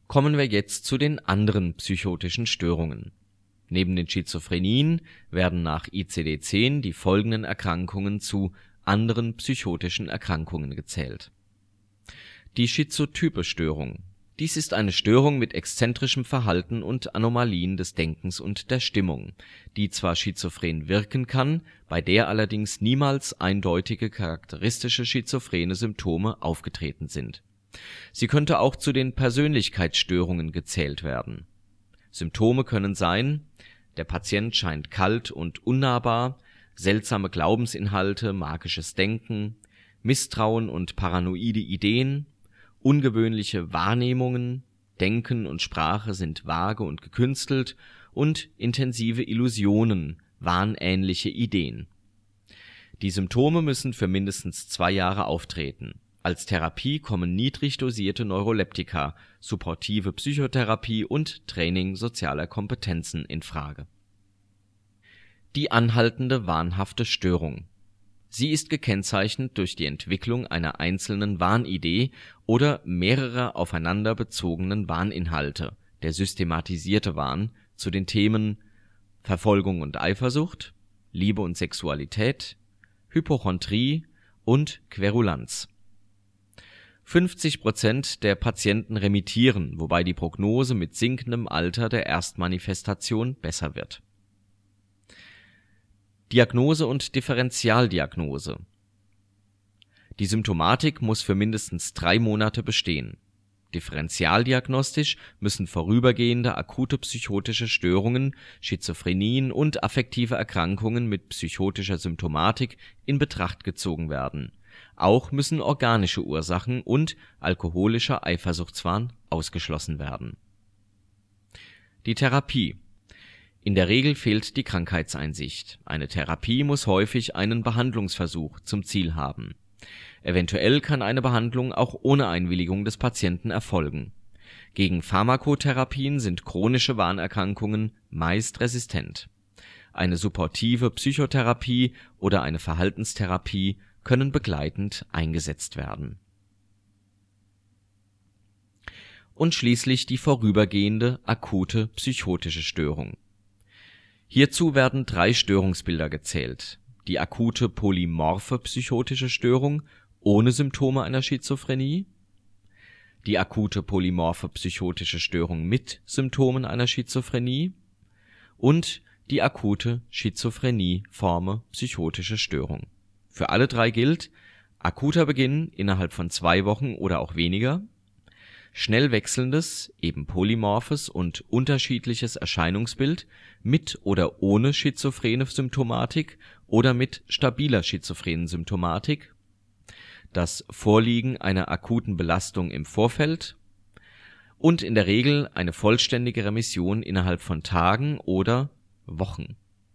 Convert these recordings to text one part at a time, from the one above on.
Kommen wir jetzt zu den anderen psychotischen Störungen. Neben den Schizophrenien werden nach ICD-10 die folgenden Erkrankungen zu anderen psychotischen Erkrankungen gezählt: Die schizotype Störung. Dies ist eine Störung mit exzentrischem Verhalten und Anomalien des Denkens und der Stimmung, die zwar schizophren wirken kann, bei der allerdings niemals eindeutige charakteristische schizophrene Symptome aufgetreten sind. Sie könnte auch zu den Persönlichkeitsstörungen gezählt werden. Symptome können sein: Der Patient scheint kalt und unnahbar, seltsame Glaubensinhalte, magisches Denken, Misstrauen und paranoide Ideen, ungewöhnliche Wahrnehmungen, Denken und Sprache sind vage und gekünstelt und intensive Illusionen, wahnähnliche Ideen. Die Symptome müssen für mindestens 2 Jahre auftreten. Als Therapie kommen niedrig dosierte Neuroleptika, supportive Psychotherapie und Training sozialer Kompetenzen in Frage. Die anhaltende wahnhafte Störung. Sie ist gekennzeichnet durch die Entwicklung einer einzelnen Wahnidee oder mehrerer aufeinander bezogenen Wahninhalte, der systematisierte Wahn, zu den Themen Verfolgung und Eifersucht, Liebe und Sexualität, Hypochondrie und Querulanz. 50% der Patienten remittieren, wobei die Prognose mit sinkendem Alter der Erstmanifestation besser wird. Diagnose und Differentialdiagnose. Die Symptomatik muss für mindestens 3 Monate bestehen. Differentialdiagnostisch müssen vorübergehende akute psychotische Störungen, Schizophrenien und affektive Erkrankungen mit psychotischer Symptomatik in Betracht gezogen werden. Auch müssen organische Ursachen und alkoholischer Eifersuchtswahn ausgeschlossen werden. Die Therapie. In der Regel fehlt die Krankheitseinsicht. Eine Therapie muss häufig einen Behandlungsversuch zum Ziel haben. Eventuell kann eine Behandlung auch ohne Einwilligung des Patienten erfolgen. Gegen Pharmakotherapien sind chronische Wahnerkrankungen meist resistent. Eine supportive Psychotherapie oder eine Verhaltenstherapie können begleitend eingesetzt werden. Und schließlich die vorübergehende akute psychotische Störung. Hierzu werden 3 Störungsbilder gezählt: die akute polymorphe psychotische Störung ohne Symptome einer Schizophrenie, die akute polymorphe psychotische Störung mit Symptomen einer Schizophrenie und die akute schizophreniforme psychotische Störung. Für alle 3 gilt: akuter Beginn innerhalb von 2 Wochen oder auch weniger, schnell wechselndes, eben polymorphes und unterschiedliches Erscheinungsbild mit oder ohne schizophrene Symptomatik oder mit stabiler schizophrenen Symptomatik, das Vorliegen einer akuten Belastung im Vorfeld und in der Regel eine vollständige Remission innerhalb von Tagen oder Wochen.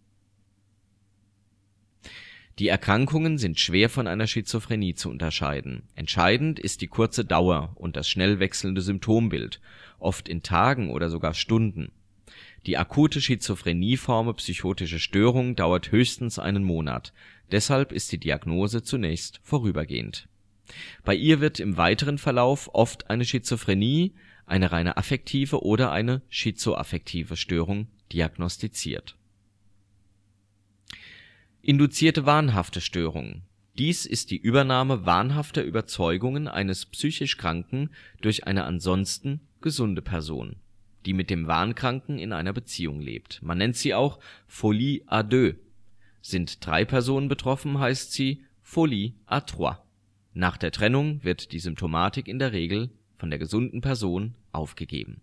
Die Erkrankungen sind schwer von einer Schizophrenie zu unterscheiden. Entscheidend ist die kurze Dauer und das schnell wechselnde Symptombild, oft in Tagen oder sogar Stunden. Die akute schizophreniforme psychotische Störung dauert höchstens einen Monat, deshalb ist die Diagnose zunächst vorübergehend. Bei ihr wird im weiteren Verlauf oft eine Schizophrenie, eine reine affektive oder eine schizoaffektive Störung diagnostiziert. Induzierte wahnhafte Störung. Dies ist die Übernahme wahnhafter Überzeugungen eines psychisch Kranken durch eine ansonsten gesunde Person, die mit dem Wahnkranken in einer Beziehung lebt. Man nennt sie auch Folie à deux. Sind 3 Personen betroffen, heißt sie Folie à trois. Nach der Trennung wird die Symptomatik in der Regel von der gesunden Person aufgegeben.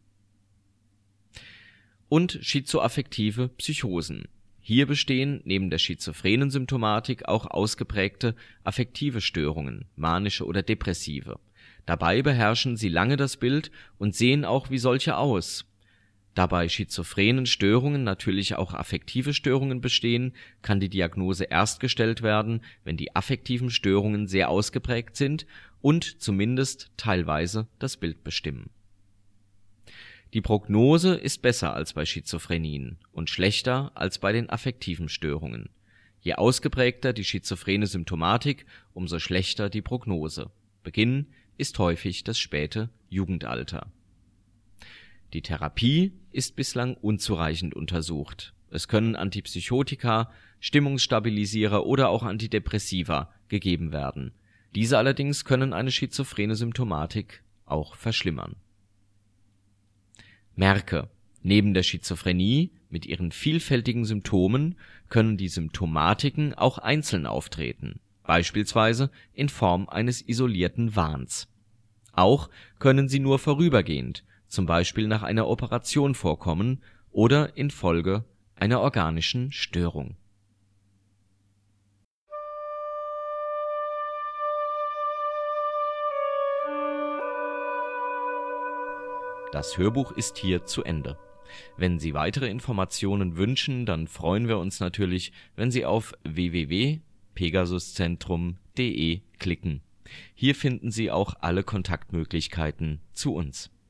Und schizoaffektive Psychosen. Hier bestehen neben der schizophrenen Symptomatik auch ausgeprägte affektive Störungen, manische oder depressive. Dabei beherrschen sie lange das Bild und sehen auch wie solche aus. Da bei schizophrenen Störungen natürlich auch affektive Störungen bestehen, kann die Diagnose erst gestellt werden, wenn die affektiven Störungen sehr ausgeprägt sind und zumindest teilweise das Bild bestimmen. Die Prognose ist besser als bei Schizophrenien und schlechter als bei den affektiven Störungen. Je ausgeprägter die schizophrene Symptomatik, umso schlechter die Prognose. Beginn ist häufig das späte Jugendalter. Die Therapie ist bislang unzureichend untersucht. Es können Antipsychotika, Stimmungsstabilisierer oder auch Antidepressiva gegeben werden. Diese allerdings können eine schizophrene Symptomatik auch verschlimmern. Merke: Neben der Schizophrenie mit ihren vielfältigen Symptomen können die Symptomatiken auch einzeln auftreten, beispielsweise in Form eines isolierten Wahns. Auch können sie nur vorübergehend, zum Beispiel nach einer Operation vorkommen oder infolge einer organischen Störung. Das Hörbuch ist hier zu Ende. Wenn Sie weitere Informationen wünschen, dann freuen wir uns natürlich, wenn Sie auf www.pegasuszentrum.de klicken. Hier finden Sie auch alle Kontaktmöglichkeiten zu uns.